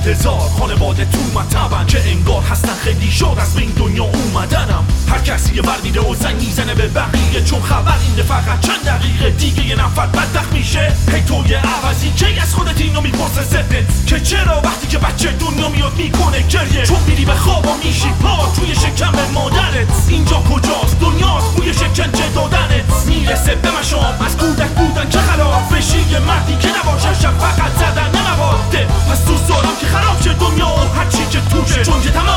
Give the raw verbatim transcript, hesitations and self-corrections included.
هزار خانواده تو مطبن که انگار هستن خیلی شد از به این دنیا اومدنم. هر کسی یه ور میده و زنگ میزنه به بقیه، چون خبر اینه فقط چند دقیقه دیگه یه نفر بدبخت میشه. هی توی عوضی کی از خودت اینو میپرسه ضدت که چرا وقتی که بچه دنیا میاد میکنه گریه، چون میری به خواب و میشی پا توی شکم مادرت. اینجا کجاست؟ دنیاست بوی شکنجه دادنت. میرسه به مشام از کودک بودن که خلاف بشی یه مردی که نباشه شب فقط زدن نمواده. پس تو زارم که خراب شه دنیا و هرچی که توشه، چون که تمام